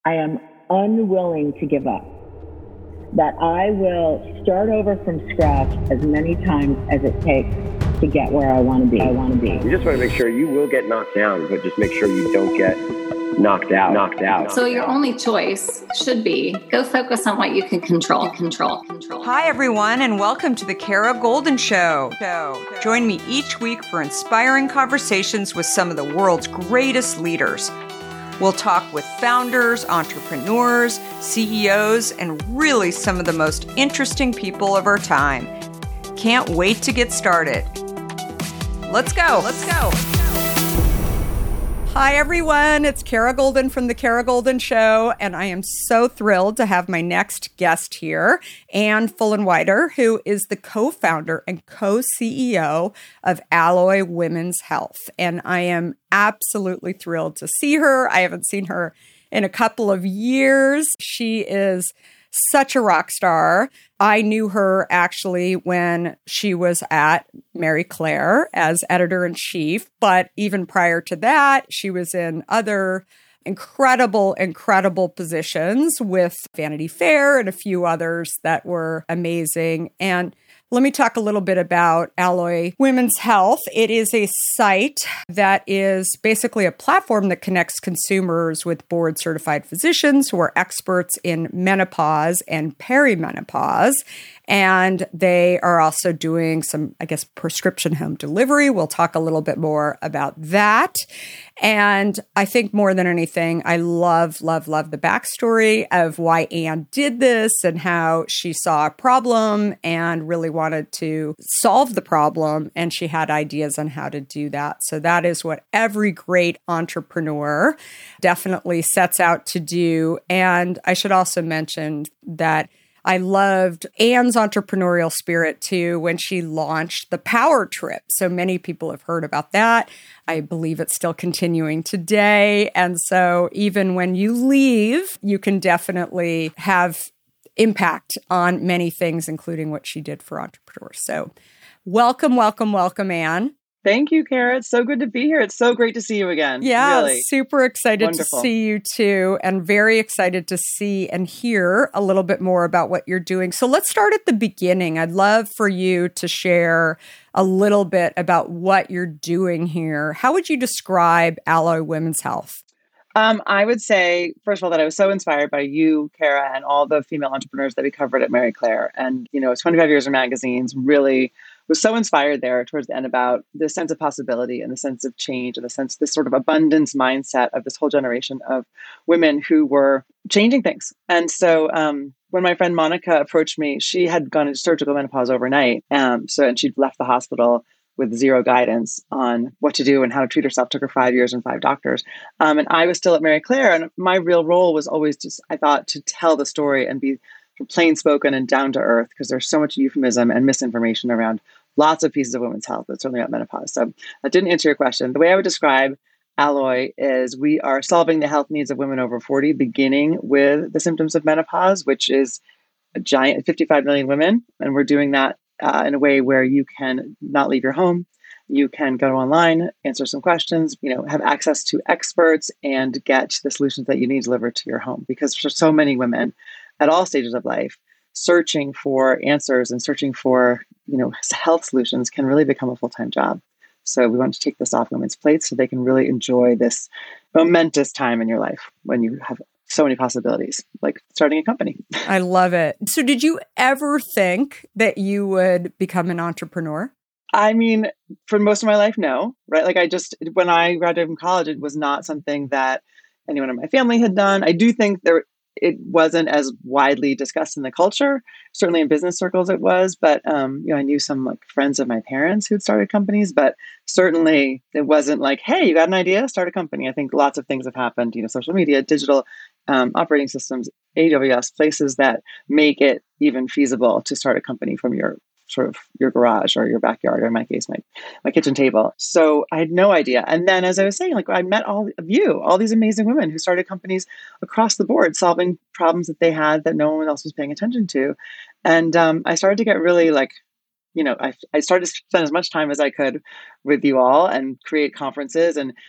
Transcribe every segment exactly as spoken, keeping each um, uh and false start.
I am unwilling to give up. That I will start over from scratch as many times as it takes to get where I want to be. I want to be. You just want to make sure you will get knocked down, but just make sure you don't get knocked out. Knocked out. So your only choice should be go focus on what you can control. Control. Control. Hi, everyone, and welcome to the Kara Goldin Show. Join me each week for inspiring conversations with some of the world's greatest leaders. We'll talk with founders, entrepreneurs, C E Os, and really some of the most interesting people of our time. Can't wait to get started. Let's go. Let's go. Hi, everyone. It's Kara Goldin from The Kara Goldin Show, and I am so thrilled to have my next guest here, Anne Fullenwider, who is the co-founder and co-C E O of Alloy Women's Health. And I am absolutely thrilled to see her. I haven't seen her in a couple of years. She is such a rock star. I knew her actually when she was at Marie Claire as editor-in-chief, but even prior to that, she was in other incredible, incredible positions with Vanity Fair and a few others that were amazing. And let me talk a little bit about Alloy Women's Health. It is a site that is basically a platform that connects consumers with board-certified physicians who are experts in menopause and perimenopause. And they are also doing some, I guess, prescription home delivery. We'll talk a little bit more about that. And I think more than anything, I love, love, love the backstory of why Anne did this and how she saw a problem and really wanted to solve the problem. And she had ideas on how to do that. So that is what every great entrepreneur definitely sets out to do. And I should also mention that I loved Anne's entrepreneurial spirit too when she launched the Power Trip. So many people have heard about that. I believe it's still continuing today. And so even when you leave, you can definitely have impact on many things, including what she did for entrepreneurs. So welcome, welcome, welcome, Anne. Thank you, Kara. It's so good to be here. It's so great to see you again. Yeah, really. Super excited Wonderful. to see you too, and very excited to see and hear a little bit more about what you're doing. So let's start at the beginning. I'd love for you to share a little bit about what you're doing here. How would you describe Alloy Women's Health? Um, I would say, first of all, that I was so inspired by you, Kara, and all the female entrepreneurs that we covered at Marie Claire. And, you know, twenty-five years of magazines, really was so inspired there towards the end about the sense of possibility and the sense of change and the sense, this sort of abundance mindset of this whole generation of women who were changing things. And so um, when my friend Monica approached me, she had gone into surgical menopause overnight. Um, so, and she'd left the hospital with zero guidance on what to do and how to treat herself. It took her five years and five doctors. Um, and I was still at Marie Claire. And my real role was always just, I thought, to tell the story and be plain spoken and down to earth, because there's so much euphemism and misinformation around lots of pieces of women's health, but certainly not menopause. So that didn't answer your question. The way I would describe Alloy is we are solving the health needs of women over forty, beginning with the symptoms of menopause, which is a giant fifty-five million women. And we're doing that uh, in a way where you can not leave your home. You can go online, answer some questions, you know, have access to experts and get the solutions that you need delivered to your home. Because for so many women at all stages of life, searching for answers and searching for, you know, health solutions can really become a full-time job. So we want to take this off women's plates so they can really enjoy this momentous time in your life when you have so many possibilities, like starting a company. I love it. So did you ever think that you would become an entrepreneur? I mean, for most of my life, no, right? Like I just, when I graduated from college, it was not something that anyone in my family had done. I do think there it wasn't as widely discussed in the culture. Certainly in business circles it was, but um, you know, I knew some like friends of my parents who'd started companies, but certainly it wasn't like, hey, you got an idea, start a company. I think lots of things have happened, you know, social media, digital um, operating systems, A W S, places that make it even feasible to start a company from your sort of your garage or your backyard, or in my case, my, my kitchen table. So I had no idea. And then, as I was saying, like I met all of you, all these amazing women who started companies across the board, solving problems that they had that no one else was paying attention to. And um, I started to get really like, you know, I, I started to spend as much time as I could with you all and create conferences and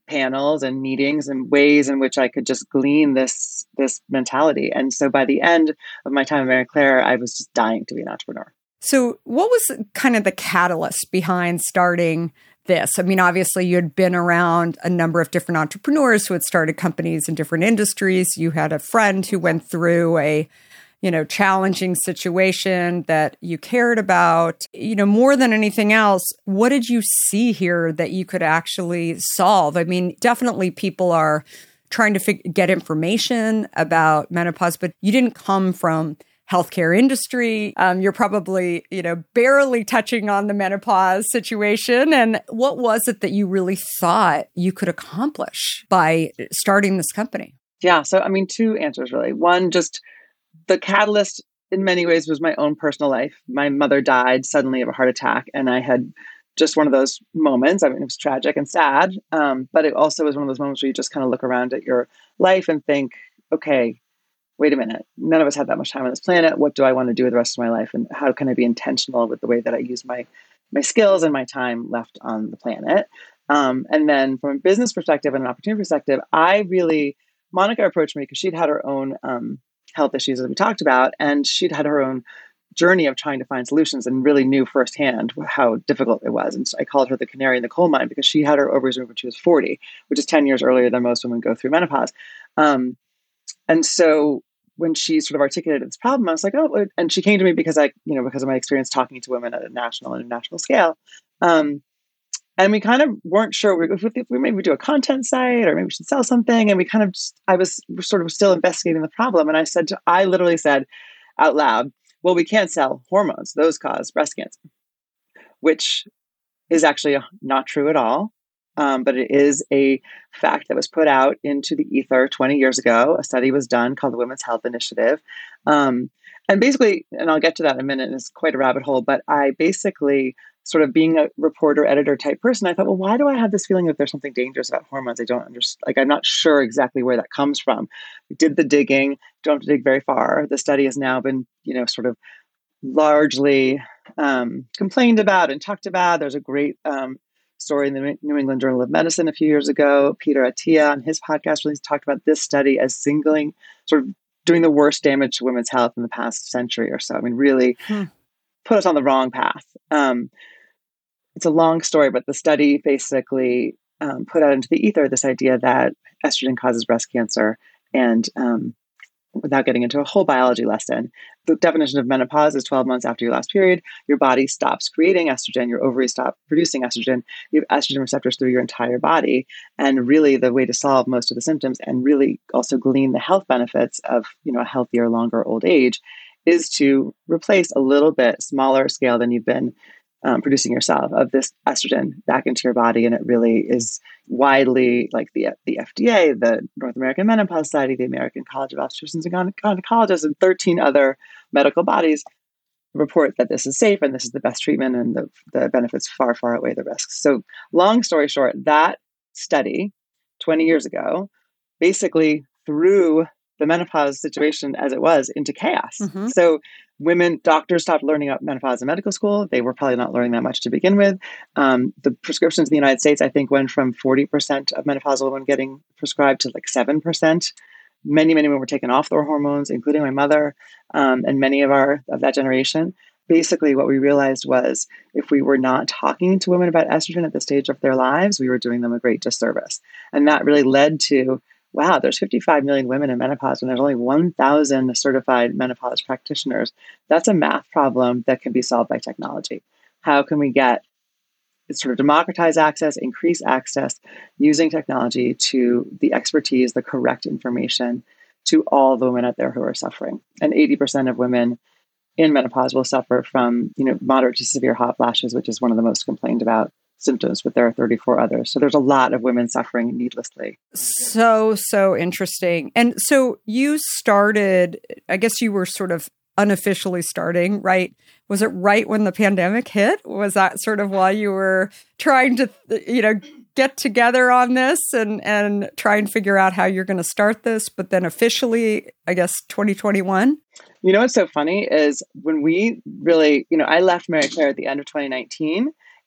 panels and meetings and ways in which I could just glean this this mentality. And so by the end of my time at Mary Claire, I was just dying to be an entrepreneur. So what was kind of the catalyst behind starting this? I mean, obviously you had been around a number of different entrepreneurs who had started companies in different industries. You had a friend who went through a, you know, challenging situation that you cared about. You know, more than anything else, what did you see here that you could actually solve? I mean, definitely people are trying to fig- get information about menopause, but you didn't come from healthcare industry. Um, you're probably, you know, barely touching on the menopause situation. And what was it that you really thought you could accomplish by starting this company? Yeah. So, I mean, two answers really. One, just the catalyst in many ways was my own personal life. My mother died suddenly of a heart attack, and I had just one of those moments. I mean, it was tragic and sad, um, but it also was one of those moments where you just kind of look around at your life and think, okay, wait a minute, none of us have that much time on this planet. What do I want to do with the rest of my life? And how can I be intentional with the way that I use my my skills and my time left on the planet? Um, and then from a business perspective and an opportunity perspective, I really, Monica approached me because she'd had her own um, health issues that we talked about, and she'd had her own journey of trying to find solutions and really knew firsthand how difficult it was. And so I called her the canary in the coal mine because she had her ovaries removed when she was forty, which is ten years earlier than most women go through menopause. Um, And so when she sort of articulated this problem, I was like, oh, and she came to me because I, you know, because of my experience talking to women at a national and international scale. Um, and we kind of weren't sure if we, if we maybe do a content site or maybe we should sell something. And we kind of, just, I was sort of still investigating the problem. And I said, to, I literally said out loud, well, we can't sell hormones. Those cause breast cancer, which is actually not true at all. Um, but it is a fact that was put out into the ether twenty years ago. A study was done called the Women's Health Initiative. Um, and basically, and I'll get to that in a minute, and it's quite a rabbit hole, but I basically, sort of being a reporter, editor type person, I thought, well, why do I have this feeling that there's something dangerous about hormones? I don't understand. Like, I'm not sure exactly where that comes from. We did the digging, don't have to dig very far. The study has now been, you know, sort of largely um, complained about and talked about. There's a great um, story in the New England Journal of Medicine a few years ago. Peter Attia on his podcast really talked about this study as singling, sort of doing the worst damage to women's health in the past century or so. I mean, really hmm. put us on the wrong path. Um, it's a long story, but the study basically um, put out into the ether this idea that estrogen causes breast cancer. And um, without getting into a whole biology lesson, the definition of menopause is twelve months after your last period. Your body stops creating estrogen. Your ovaries stop producing estrogen. You have estrogen receptors through your entire body. And really the way to solve most of the symptoms and really also glean the health benefits of, you know, a healthier, longer old age is to replace a little bit smaller scale than you've been Um, producing yourself of this estrogen back into your body. And it really is widely, like the the F D A, the North American Menopause Society, the American College of Obstetricians and Gynecologists, and thirteen other medical bodies report that this is safe and this is the best treatment and the, the benefits far, far outweigh the risks. So long story short, that study twenty years ago basically threw the menopause situation as it was into chaos. Mm-hmm. So women, doctors stopped learning about menopause in medical school. They were probably not learning that much to begin with. Um, the prescriptions in the United States, I think, went from forty percent of menopausal women getting prescribed to like seven percent. Many, many women were taken off their hormones, including my mother um, and many of our of that generation. Basically, what we realized was if we were not talking to women about estrogen at this stage of their lives, we were doing them a great disservice. And that really led to, wow, there's fifty-five million women in menopause and there's only one thousand certified menopause practitioners. That's a math problem that can be solved by technology. How can we get sort of democratize access, increase access using technology to the expertise, the correct information to all the women out there who are suffering? And eighty percent of women in menopause will suffer from, you know, moderate to severe hot flashes, which is one of the most complained about symptoms, but there are thirty-four others. So there's a lot of women suffering needlessly. So, so interesting. And so you started, I guess you were sort of unofficially starting, right? Was it right when the pandemic hit? Was that sort of while you were trying to, you know, get together on this and, and try and figure out how you're going to start this, but then officially, I guess, twenty twenty-one? You know, what's so funny is when we really, you know, I left Mary Claire at the end of twenty nineteen.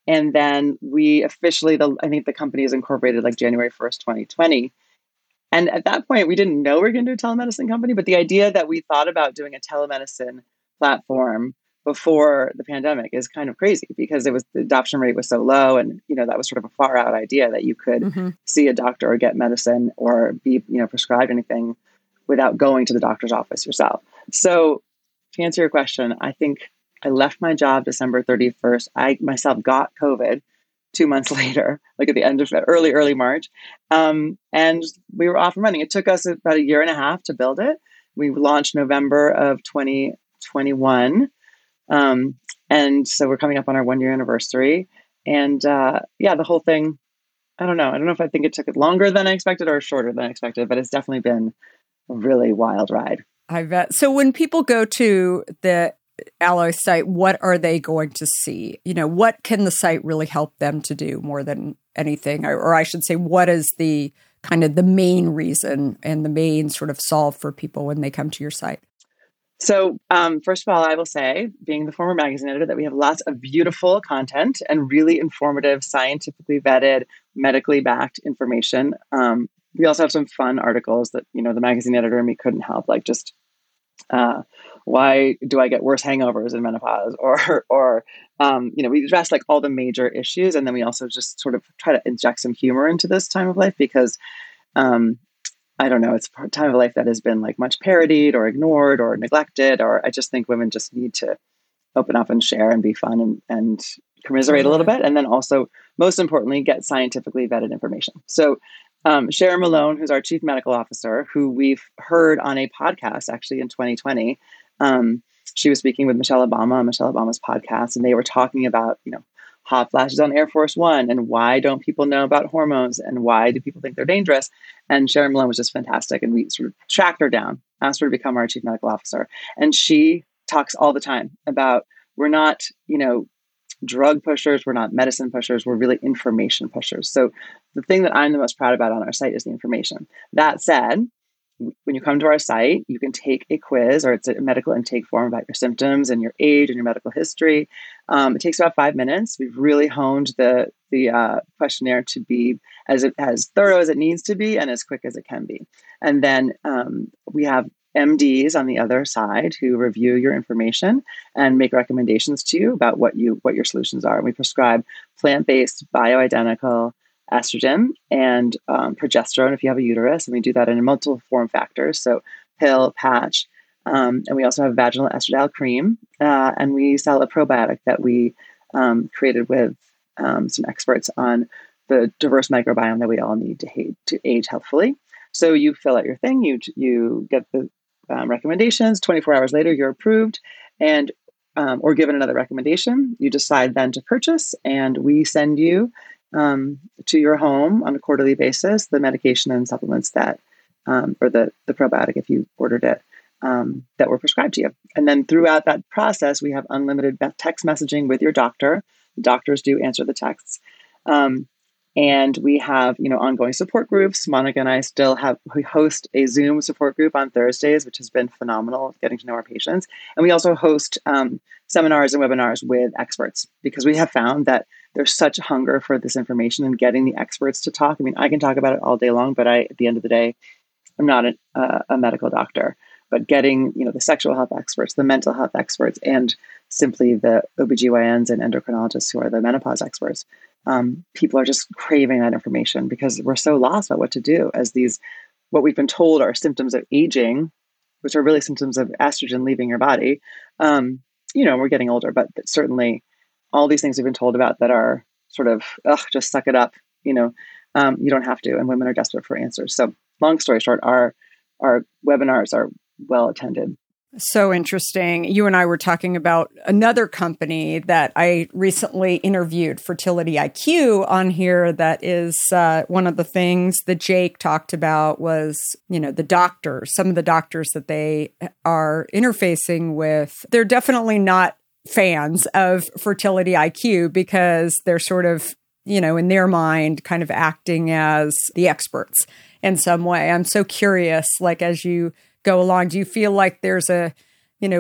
And then we officially, the I think the company is incorporated like January first, twenty twenty. And at that point, we didn't know we were going to do a telemedicine company, but the idea that we thought about doing a telemedicine platform before the pandemic is kind of crazy because it was the adoption rate was so low. And, you know, that was sort of a far out idea that you could mm-hmm. see a doctor or get medicine or be, you know, prescribed anything without going to the doctor's office yourself. So to answer your question, I think I left my job December thirty-first. I myself got COVID two months later, like at the end of early, early March. Um, and we were off and running. It took us about a year and a half to build it. We launched November of twenty twenty-one. Um, and so we're coming up on our one year anniversary. And uh, yeah, the whole thing, I don't know. I don't know if I think it took it longer than I expected or shorter than I expected, but it's definitely been a really wild ride. I bet. So when people go to the Alloy site, what are they going to see? You know, what can the site really help them to do more than anything? Or, or I should say, what is the kind of the main reason and the main sort of solve for people when they come to your site? So um, first of all, I will say, being the former magazine editor, that we have lots of beautiful content and really informative, scientifically vetted, medically backed information. Um, we also have some fun articles that, you know, the magazine editor and me couldn't help, like just uh, why do I get worse hangovers in menopause? Or, or um, you know, we address like all the major issues. And then we also just sort of try to inject some humor into this time of life because, um, I don't know, it's a time of life that has been like much parodied or ignored or neglected, or I just think women just need to open up and share and be fun and, and commiserate a little bit. And then also, most importantly, get scientifically vetted information. So um, Sharon Malone, who's our chief medical officer, who we've heard on a podcast actually in twenty twenty, um, she was speaking with Michelle Obama on Michelle Obama's podcast, and they were talking about, you know, hot flashes on Air Force One and why don't people know about hormones and why do people think they're dangerous? And Sharon Malone was just fantastic. And we sort of tracked her down, asked her to become our chief medical officer. And she talks all the time about, we're not, you know, drug pushers, we're not medicine pushers, we're really information pushers. So the thing that I'm the most proud about on our site is the information. That said, when you come to our site, you can take a quiz, or it's a medical intake form about your symptoms and your age and your medical history. Um, it takes about five minutes. We've really honed the the uh, questionnaire to be as as thorough as it needs to be and as quick as it can be. And then um, we have M Ds on the other side who review your information and make recommendations to you about what you what your solutions are. And we prescribe plant-based, bioidentical estrogen and um, progesterone if you have a uterus. And we do that in multiple form factors. So pill, patch, um, and we also have vaginal estradiol cream. Uh, and we sell a probiotic that we um, created with um, some experts on the diverse microbiome that we all need to, ha- to age healthfully. So you fill out your thing, you you get the um, recommendations, twenty-four hours later, you're approved and um, or given another recommendation. You decide then to purchase, and we send you um, to your home on a quarterly basis the medication and supplements that, um, or the, the probiotic if you ordered it, um, that were prescribed to you. And then throughout that process, we have unlimited text messaging with your doctor. Doctors do answer the texts. Um, And we have, you know, ongoing support groups. Monica and I still have, we host a Zoom support group on Thursdays, which has been phenomenal, getting to know our patients. And we also host um, seminars and webinars with experts, because we have found that there's such a hunger for this information and getting the experts to talk. I mean, I can talk about it all day long, but I, at the end of the day, I'm not a, uh, a medical doctor. But getting, you know, the sexual health experts, the mental health experts, and simply the O B G Y Ns and endocrinologists who are the menopause experts, um, people are just craving that information because we're so lost about what to do as these, what we've been told are symptoms of aging, which are really symptoms of estrogen leaving your body. Um, you know, we're getting older, but certainly all these things we've been told about that are sort of, ugh, just suck it up, you know, um, you don't have to, and women are desperate for answers. So long story short, our, our webinars are well attended. So interesting. You and I were talking about another company that I recently interviewed, Fertility I Q, on here. That is uh, one of the things that Jake talked about was, you know, the doctors, some of the doctors that they are interfacing with. They're definitely not fans of Fertility I Q because they're sort of, you know, in their mind, kind of acting as the experts in some way. I'm so curious, like, as you go along, do you feel like there's a, you know,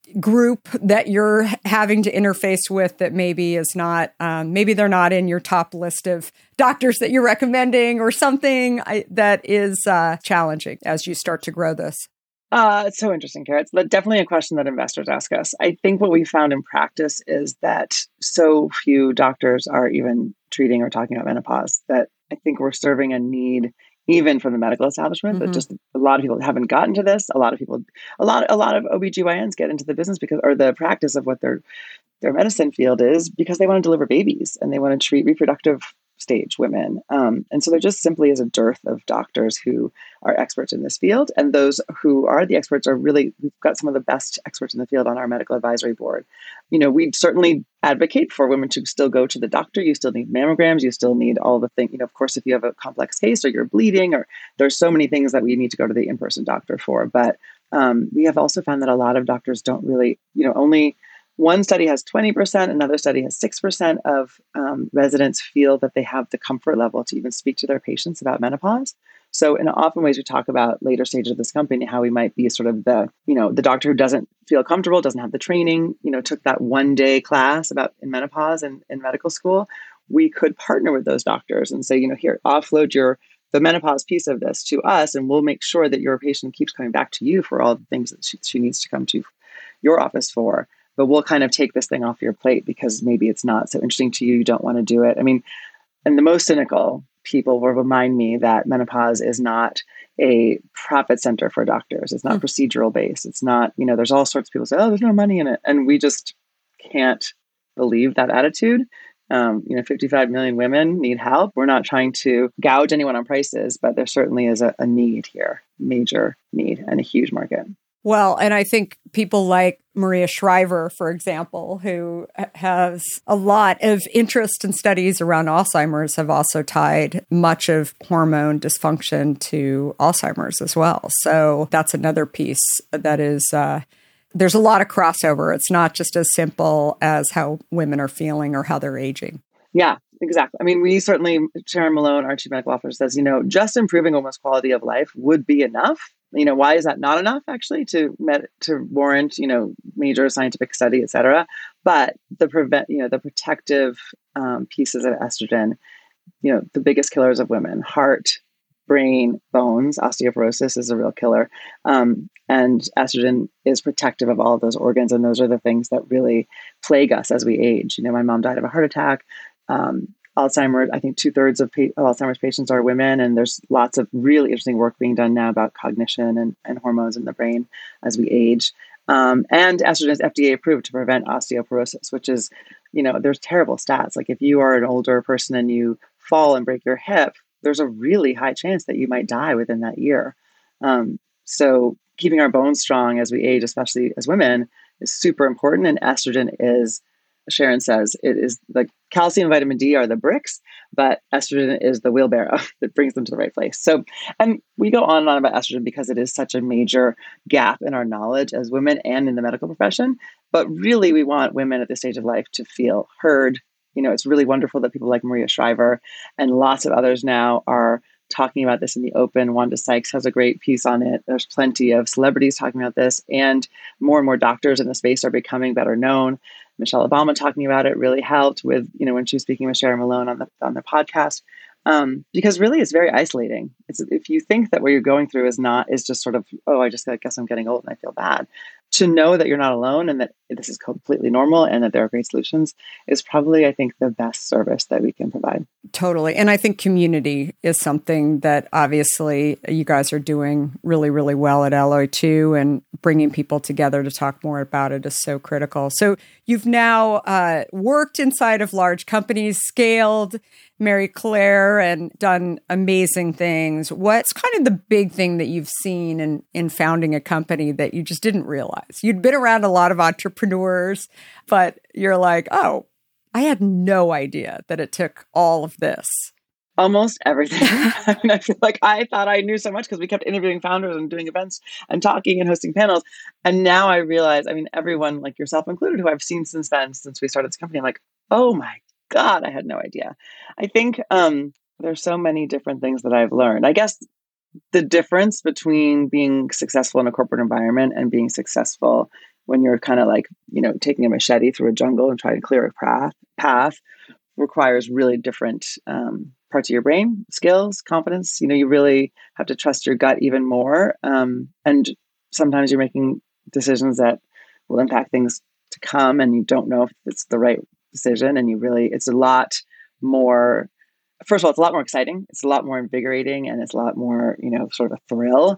group that you're having to interface with that maybe is not, um, maybe they're not in your top list of doctors that you're recommending or something I, that is uh, challenging as you start to grow this? Uh, it's so interesting, Kara. It's definitely a question that investors ask us. I think what we found in practice is that so few doctors are even treating or talking about menopause that I think we're serving a need even from the medical establishment, mm-hmm. but just a lot of people haven't gotten to this. A lot of people, a lot, a lot of O B G Y Ns get into the business because, or the practice of what their, their medicine field is because they want to deliver babies and they want to treat reproductive stage women. Um, and so there just simply is a dearth of doctors who are experts in this field. And those who are the experts are really, we've got some of the best experts in the field on our medical advisory board. You know, we certainly advocate for women to still go to the doctor. You still need mammograms. You still need all the things, you know, of course, if you have a complex case or you're bleeding, or there's so many things that we need to go to the in-person doctor for. But um, we have also found that a lot of doctors don't really, you know, only one study has twenty percent, another study has six percent of um, residents feel that they have the comfort level to even speak to their patients about menopause. So in often ways we talk about later stages of this company, how we might be sort of the, you know, the doctor who doesn't feel comfortable, doesn't have the training, you know, took that one day class about in menopause in, in medical school. We could partner with those doctors and say, you know, here, offload your the menopause piece of this to us, and we'll make sure that your patient keeps coming back to you for all the things that she, she needs to come to your office for. But we'll kind of take this thing off your plate because maybe it's not so interesting to you. You don't want to do it. I mean, and the most cynical people will remind me that menopause is not a profit center for doctors. It's not mm. procedural based. It's not, you know, there's all sorts of people say, oh, there's no money in it. And we just can't believe that attitude. Um, you know, fifty-five million women need help. We're not trying to gouge anyone on prices, but there certainly is a, a need here, major need, and a huge market. Well, and I think people like Maria Shriver, for example, who has a lot of interest in studies around Alzheimer's, have also tied much of hormone dysfunction to Alzheimer's as well. So that's another piece that is, uh, there's a lot of crossover. It's not just as simple as how women are feeling or how they're aging. Yeah, exactly. I mean, we certainly, Sharon Malone, our chief medical officer, says, you know, just improving women's quality of life would be enough. You know, why is that not enough actually to med- to warrant, you know, major scientific study, et cetera? But the prevent, you know, the protective um, pieces of estrogen, you know, the biggest killers of women, heart, brain, bones, osteoporosis is a real killer. Um, and estrogen is protective of all of those organs. And those are the things that really plague us as we age. You know, my mom died of a heart attack. Um, Alzheimer's, I think two thirds of, pa- of Alzheimer's patients are women, and there's lots of really interesting work being done now about cognition and, and hormones in the brain as we age. Um, and estrogen is F D A approved to prevent osteoporosis, which is, you know, there's terrible stats. Like if you are an older person and you fall and break your hip, there's a really high chance that you might die within that year. Um, so keeping our bones strong as we age, especially as women, is super important. And estrogen is, Sharon says, it is like calcium and vitamin D are the bricks, but estrogen is the wheelbarrow that brings them to the right place. So, and we go on and on about estrogen because it is such a major gap in our knowledge as women and in the medical profession. But really, we want women at this stage of life to feel heard. You know, it's really wonderful that people like Maria Shriver and lots of others now are talking about this in the open. Wanda Sykes has a great piece on it. There's plenty of celebrities talking about this, and more and more doctors in the space are becoming better known. Michelle Obama talking about it really helped with, you know, when she was speaking with Sharon Malone on the on the podcast, um, because really it's very isolating. It's if you think that what you're going through is not is just sort of, oh, I just I guess I'm getting old and I feel bad. To know that you're not alone and that this is completely normal and that there are great solutions is probably, I think, the best service that we can provide. Totally. And I think community is something that obviously you guys are doing really, really well at Alloy too, and bringing people together to talk more about it is so critical. So you've now uh, worked inside of large companies, scaled Mary Claire, and done amazing things. What's kind of the big thing that you've seen in, in founding a company that you just didn't realize? You'd been around a lot of entrepreneurs, but you're like, oh, I had no idea that it took all of this. Almost everything. I mean, I feel like I thought I knew so much because we kept interviewing founders and doing events and talking and hosting panels. And now I realize, I mean, everyone like yourself included, who I've seen since then, since we started this company, I'm like, oh my God, I had no idea. I think um, there's so many different things that I've learned. I guess the difference between being successful in a corporate environment and being successful when you're kind of like, you know, taking a machete through a jungle and trying to clear a path, path requires really different um, parts of your brain, skills, confidence. You know, you really have to trust your gut even more. Um, and sometimes you're making decisions that will impact things to come, and you don't know if it's the right decision. And you really, it's a lot more, first of all, it's a lot more exciting. It's a lot more invigorating, and it's a lot more, you know, sort of a thrill.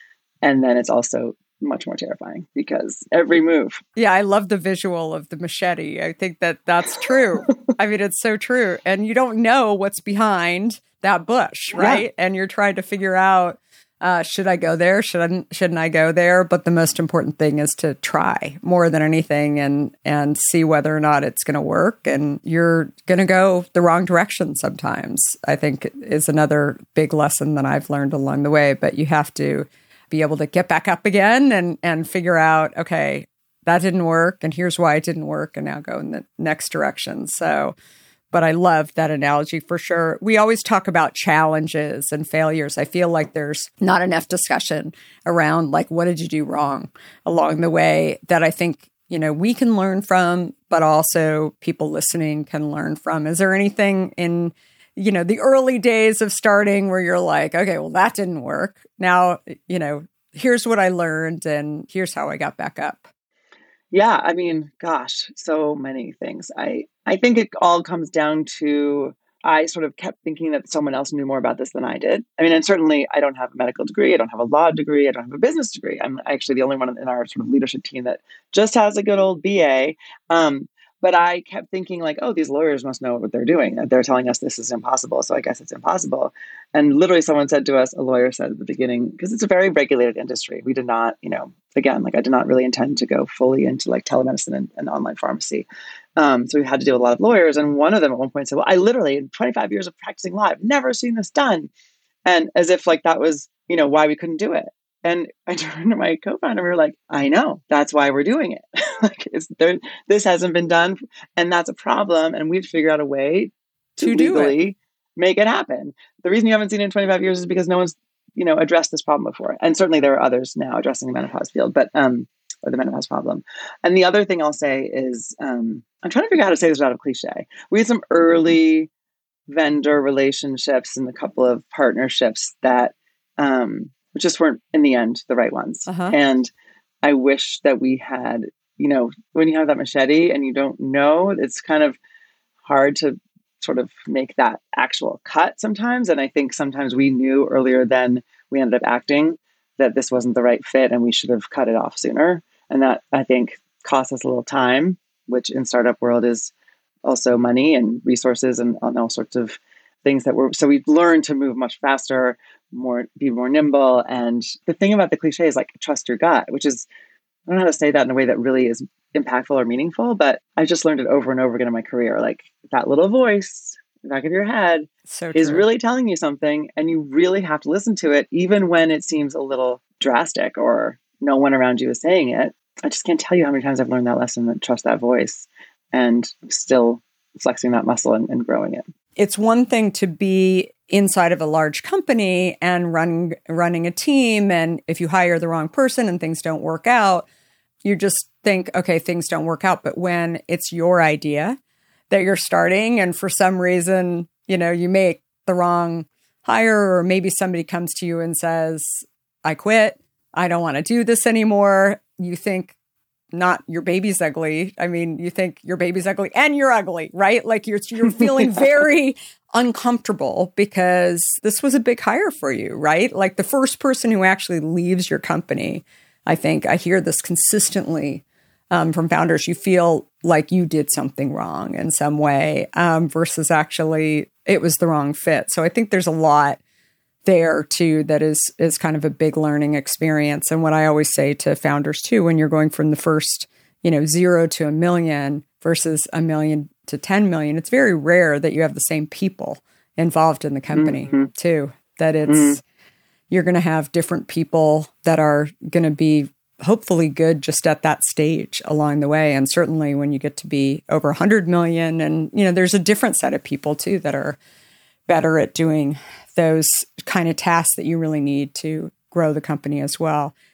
And then it's also much more terrifying because every move. Yeah, I love the visual of the machete. I think that that's true. I mean, it's so true. And you don't know what's behind that bush, right? Yeah. And you're trying to figure out, uh, should I go there? Should I, shouldn't I go there? But the most important thing is to try more than anything and, and see whether or not it's going to work. And you're going to go the wrong direction sometimes, I think is another big lesson that I've learned along the way. But you have to be able to get back up again and, and figure out, okay, that didn't work. And here's why it didn't work. And now go in the next direction. So, but I love that analogy for sure. We always talk about challenges and failures. I feel like there's not enough discussion around like, what did you do wrong along the way that I think, you know, we can learn from, but also people listening can learn from. Is there anything in, you know, the early days of starting where you're like, okay, well, that didn't work. Now, you know, here's what I learned and here's how I got back up. Yeah. I mean, gosh, so many things. I, I think it all comes down to, I sort of kept thinking that someone else knew more about this than I did. I mean, and certainly I don't have a medical degree. I don't have a law degree. I don't have a business degree. I'm actually the only one in our sort of leadership team that just has a good old B A. Um, But I kept thinking like, oh, these lawyers must know what they're doing. They're telling us this is impossible. So I guess it's impossible. And literally someone said to us, a lawyer said at the beginning, because it's a very regulated industry. We did not, you know, again, like I did not really intend to go fully into like telemedicine and, and online pharmacy. Um, so we had to deal with a lot of lawyers. And one of them at one point said, well, I literally, in twenty-five years of practicing law, I've never seen this done. And as if like that was, you know, why we couldn't do it. And I turned to my co-founder, we were like, I know, that's why we're doing it. Like it's there, this hasn't been done and that's a problem. And we've figured out a way to, to legally it. make it happen. The reason you haven't seen it in twenty-five years is because no one's, you know, addressed this problem before. And certainly there are others now addressing the menopause field, but, um, or the menopause problem. And the other thing I'll say is, um, I'm trying to figure out how to say this without a cliche. We had some early vendor relationships and a couple of partnerships that, um, which just weren't in the end the right ones. Uh-huh. And I wish that we had, you know, when you have that machete and you don't know, it's kind of hard to sort of make that actual cut sometimes. And I think sometimes we knew earlier than we ended up acting that this wasn't the right fit and we should have cut it off sooner. And that I think cost us a little time, which in startup world is also money and resources and, and all sorts of things that were, so we've learned to move much faster, more, be more nimble. And the thing about the cliche is like, trust your gut, which is, I don't know how to say that in a way that really is impactful or meaningful, but I just learned it over and over again in my career. Like that little voice in the back of your head so is really telling you something and you really have to listen to it, even when it seems a little drastic or no one around you is saying it. I just can't tell you how many times I've learned that lesson, that trust that voice, and I'm still flexing that muscle and, and growing it. It's one thing to be inside of a large company and run, running a team. And if you hire the wrong person and things don't work out, you just think, okay, things don't work out. But when it's your idea that you're starting and for some reason, you know, you make the wrong hire, or maybe somebody comes to you and says, I quit, I don't want to do this anymore. You think, not your baby's ugly. I mean, you think your baby's ugly and you're ugly, right? Like you're you're feeling very uncomfortable because this was a big hire for you, right? Like the first person who actually leaves your company, I think I hear this consistently um, from founders. You feel like you did something wrong in some way um, versus actually it was the wrong fit. So I think there's a lot there too that is is kind of a big learning experience. And what I always say to founders too, when you're going from the first, you know, zero to a million versus a million to ten million, it's very rare that you have the same people involved in the company mm-hmm. too. That it's mm. you're going to have different people that are going to be hopefully good just at that stage along the way. And certainly when you get to be over one hundred million, and you know, there's a different set of people too that are better at doing those kind of tasks that you really need to grow the company as well.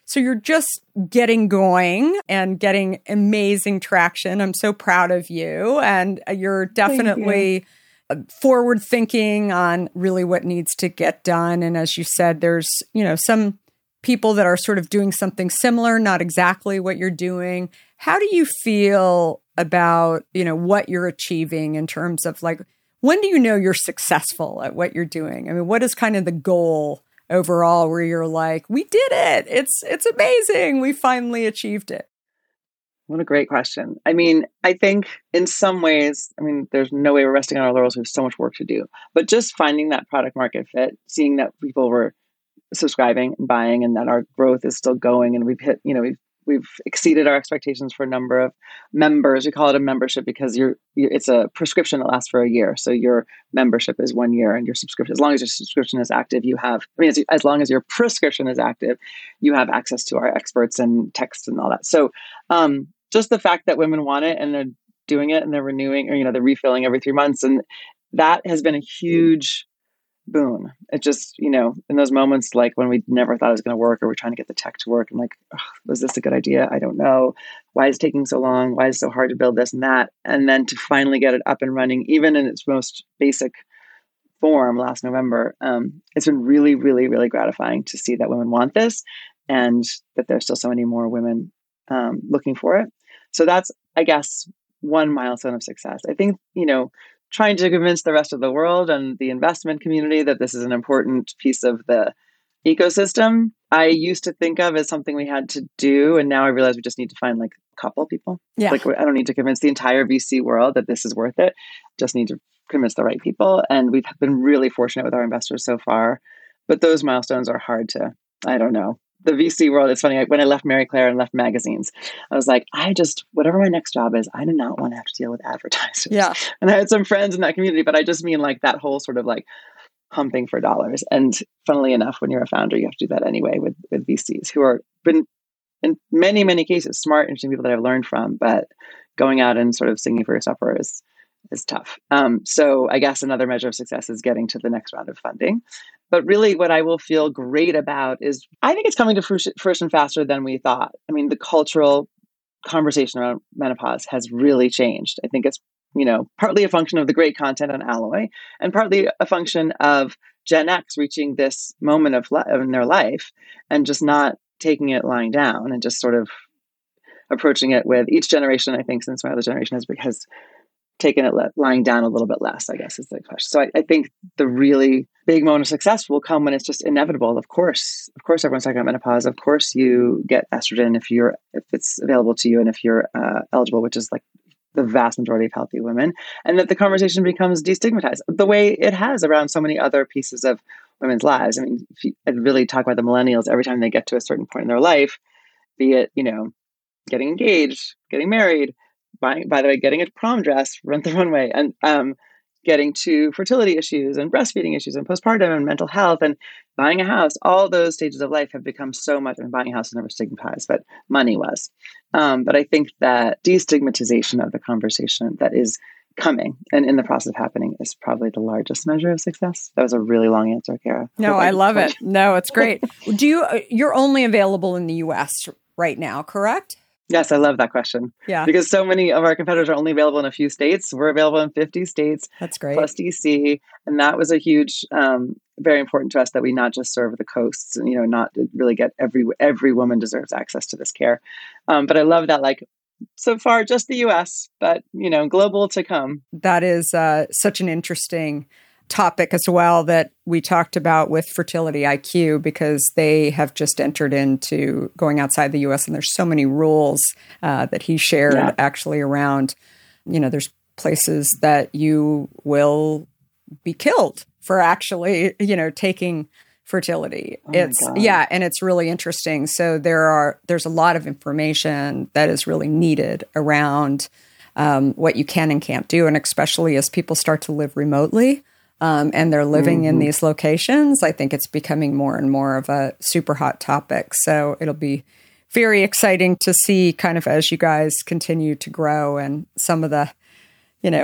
So you're just getting going and getting amazing traction. I'm so proud of you. And you're definitely you. forward thinking on really what needs to get done. And as you said, there's, you know, some people that are sort of doing something similar, not exactly what you're doing. How do you feel about, you know, what you're achieving in terms of like, when do you know you're successful at what you're doing? I mean, what is kind of the goal overall where you're like, we did it. It's it's amazing. We finally achieved it. What a great question. I mean, I think in some ways, I mean, there's no way we're resting on our laurels. We have so much work to do. But just finding that product market fit, seeing that people were subscribing and buying and that our growth is still going and we've hit, you know, we've We've exceeded our expectations for a number of members. We call it a membership because you're, you're, it's a prescription that lasts for a year. So your membership is one year and your subscription, as long as your subscription is active, you have, I mean, as, as long as your prescription is active, you have access to our experts and text and all that. So um, just the fact that women want it and they're doing it and they're renewing or, you know, they're refilling every three months. And that has been a huge boon. It just, you know, in those moments, like when we never thought it was going to work or we're trying to get the tech to work and like, oh, was this a good idea? I don't know. Why is it taking so long? Why is it so hard to build this and that? And then to finally get it up and running, even in its most basic form last November, um, it's been really, really, really gratifying to see that women want this and that there's still so many more women um, looking for it. So that's, I guess, one milestone of success. I think, you know, trying to convince the rest of the world and the investment community that this is an important piece of the ecosystem, I used to think of as something we had to do. And now I realize we just need to find like a couple people. Yeah. Like I don't need to convince the entire V C world that this is worth it. Just need to convince the right people. And we've been really fortunate with our investors so far. But those milestones are hard to, I don't know. The V C world, it's funny, when I left Marie Claire and left magazines, I was like, I just, whatever my next job is, I do not want to have to deal with advertisers. Yeah. And I had some friends in that community, but I just mean like that whole sort of like humping for dollars. And funnily enough, when you're a founder, you have to do that anyway with, with V Cs who are been in many, many cases, smart, interesting people that I've learned from, but going out and sort of singing for your supper is is tough. Um, so I guess another measure of success is getting to the next round of funding. But really what I will feel great about is I think it's coming to fruition faster than we thought. I mean, the cultural conversation around menopause has really changed. I think it's, you know, partly a function of the great content on Alloy and partly a function of Gen X reaching this moment of li- in their life and just not taking it lying down and just sort of approaching it with each generation, I think, since my other generation has, has taken it le- lying down a little bit less, I guess is the question. So I, I think the really big moment of success will come when it's just inevitable. Of course, of course, everyone's talking about menopause. Of course, you get estrogen if you're if it's available to you and if you're uh, eligible, which is like the vast majority of healthy women, and that the conversation becomes destigmatized the way it has around so many other pieces of women's lives. I mean, if you I'd really talk about the millennials every time they get to a certain point in their life, be it, you know, getting engaged, getting married, buying, by the way, getting a prom dress, rent the runway, and um, getting to fertility issues and breastfeeding issues and postpartum and mental health and buying a house. All those stages of life have become so much, I mean, buying a house is never stigmatized, but money was. Um, but I think that destigmatization of the conversation that is coming and in the process of happening is probably the largest measure of success. That was a really long answer, Kara. No, I, I love it. No, it's great. Do you, you're only available in the U S right now, correct? Yes, I love that question. Yeah. Because so many of our competitors are only available in a few states. We're available in fifty states. That's great. Plus D C. And that was a huge, um, very important to us that we not just serve the coasts and, you know, not really get every, every woman deserves access to this care. Um, but I love that, like, so far just the U S, but, you know, global to come. That is uh, such an interesting topic as well that we talked about with Fertility I Q, because they have just entered into going outside the U S and there's so many rules uh, that he shared yeah. actually around, you know, there's places that you will be killed for actually, you know, taking fertility. Oh it's yeah, and it's really interesting. So there are there's a lot of information that is really needed around um, what you can and can't do, and especially as people start to live remotely. Um, and they're living mm-hmm. in these locations, I think it's becoming more and more of a super hot topic. So it'll be very exciting to see kind of as you guys continue to grow and some of the, you know,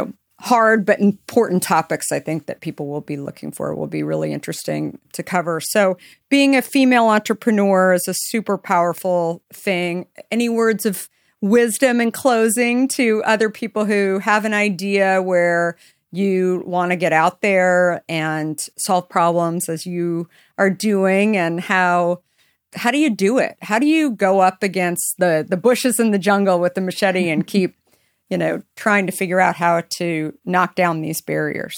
hard but important topics, I think, that people will be looking for. Will be really interesting to cover. So being a female entrepreneur is a super powerful thing. Any words of wisdom in closing to other people who have an idea where you want to get out there and solve problems as you are doing, and how how do you do it? How do you go up against the the bushes in the jungle with the machete and keep, you know, trying to figure out how to knock down these barriers?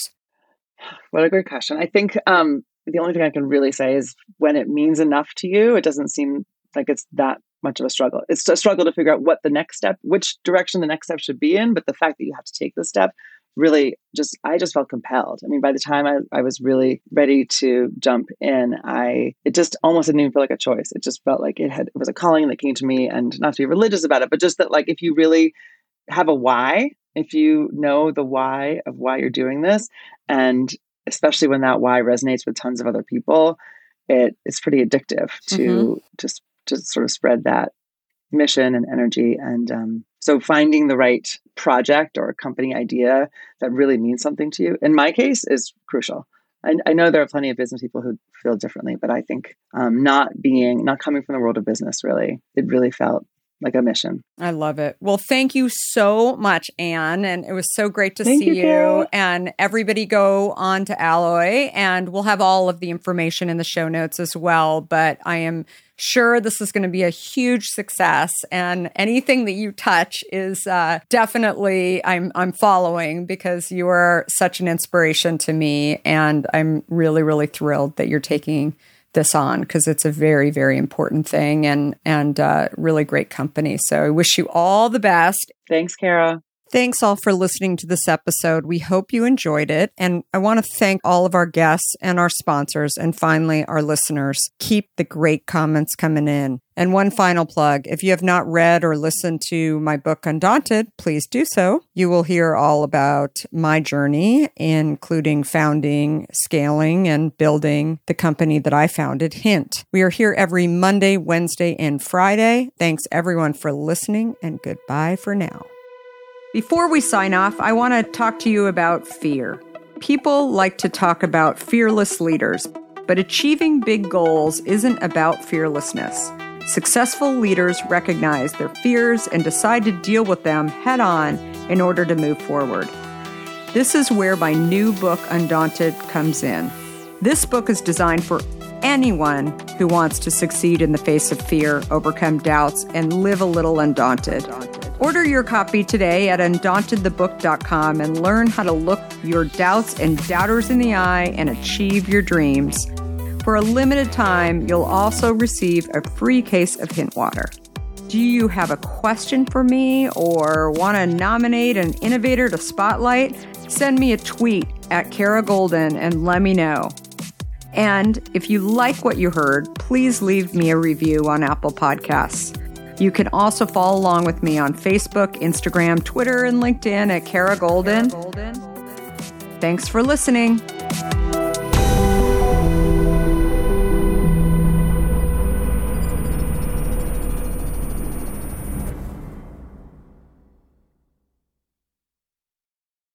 What a great question. I think um, the only thing I can really say is when it means enough to you, it doesn't seem like it's that much of a struggle. It's a struggle to figure out what the next step, which direction the next step should be in. But the fact that you have to take the step really just, I just felt compelled. I mean, by the time I, I was really ready to jump in, I, it just almost didn't even feel like a choice. It just felt like it had, it was a calling that came to me, and not to be religious about it, but just that, like, if you really have a why, if you know the why of why you're doing this, and especially when that why resonates with tons of other people, it it's pretty addictive to mm-hmm. just to sort of spread that mission and energy. And um, so finding the right project or company idea that really means something to you, in my case, is crucial. I, I know there are plenty of business people who feel differently, but I think um, not being, not coming from the world of business, really, it really felt like a mission. I love it. Well, thank you so much, Anne. And it was so great to thank see you. you. And everybody go on to Alloy, and we'll have all of the information in the show notes as well. But I am sure this is going to be a huge success, and anything that you touch is uh, definitely I'm I'm following, because you are such an inspiration to me. And I'm really, really thrilled that you're taking this on, because it's a very, very important thing, and and uh, really great company. So I wish you all the best. Thanks, Kara. Thanks all for listening to this episode. We hope you enjoyed it. And I want to thank all of our guests and our sponsors, and finally, our listeners. Keep the great comments coming in. And one final plug, if you have not read or listened to my book, Undaunted, please do so. You will hear all about my journey, including founding, scaling, and building the company that I founded, Hint. We are here every Monday, Wednesday, and Friday. Thanks everyone for listening, and goodbye for now. Before we sign off, I want to talk to you about fear. People like to talk about fearless leaders, but achieving big goals isn't about fearlessness. Successful leaders recognize their fears and decide to deal with them head on in order to move forward. This is where my new book, Undaunted, comes in. This book is designed for anyone who wants to succeed in the face of fear, overcome doubts, and live a little undaunted. Order your copy today at undaunted the book dot com and learn how to look your doubts and doubters in the eye and achieve your dreams. For a limited time, you'll also receive a free case of Hint water. Do you have a question for me or want to nominate an innovator to spotlight? Send me a tweet at Kara Goldin and let me know. And if you like what you heard, please leave me a review on Apple Podcasts. You can also follow along with me on Facebook, Instagram, Twitter, and LinkedIn at Kara Goldin. Thanks for listening.